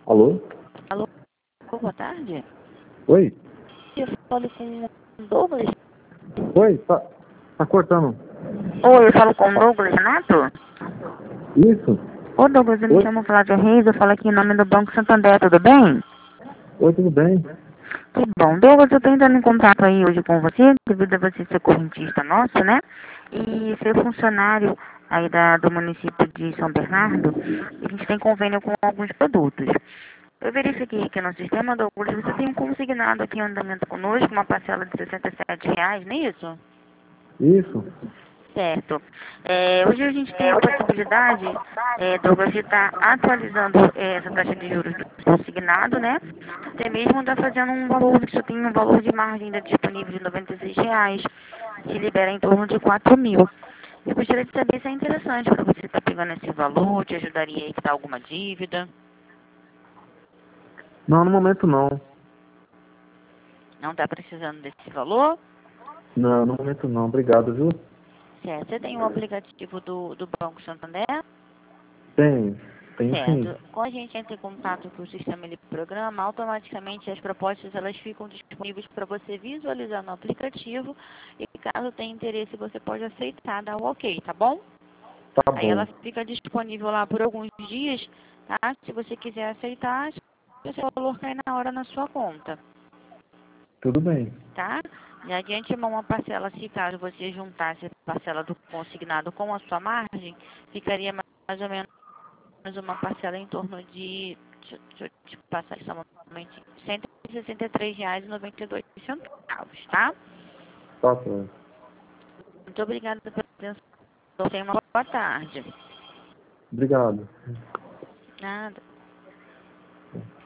Alô? Alô, boa tarde. Oi? Eu falo com o Douglas. Oi? Tá cortando. Oi, eu falo com o Douglas Renato. Isso? Ô Douglas, eu me Oi? chamo Flávia Reis, eu falo aqui em nome do Banco Santander, tudo bem? Oi, tudo bem? Que bom. Douglas, eu tô entrando em contato aí hoje com você, devido a você ser correntista nosso, né? E ser funcionário aí do município de São Bernardo. E a gente tem convênio com alguns produtos. Eu verifiquei aqui no sistema, Douglas, você tem um consignado aqui em andamento conosco, uma parcela de R$ 67, não é isso? Isso? Certo. Hoje a gente tem a possibilidade, Douglas, de estar atualizando essa taxa de juros do consignado, né? Até mesmo está fazendo um valor, que só tem um valor de margem ainda disponível de R$ 96, que libera em torno de 4.000. Eu gostaria de saber se é interessante para você estar pegando esse valor, te ajudaria a quitar alguma dívida. Não, no momento não. Não está precisando desse valor? Não, no momento não. Obrigado, viu? Certo. Você tem um aplicativo do Banco Santander? Tenho sim. Certo. Quando a gente entra em contato com o sistema ele programa, automaticamente as propostas elas ficam disponíveis para você visualizar no aplicativo e caso tenha interesse você pode aceitar, dar o ok, tá bom? Tá Aí ela bom. fica disponível lá por alguns dias, tá? Se você quiser aceitar, o seu valor cai na hora na sua conta, Tudo bem. tá? Já de antemão uma parcela, se caso você juntasse a parcela do consignado com a sua margem, ficaria mais ou menos uma parcela em torno de, deixa eu te passar isso somente, R$ 163,92, tá? Tá bom. Muito obrigada pela atenção. Tenha uma boa tarde. Obrigado. Nada.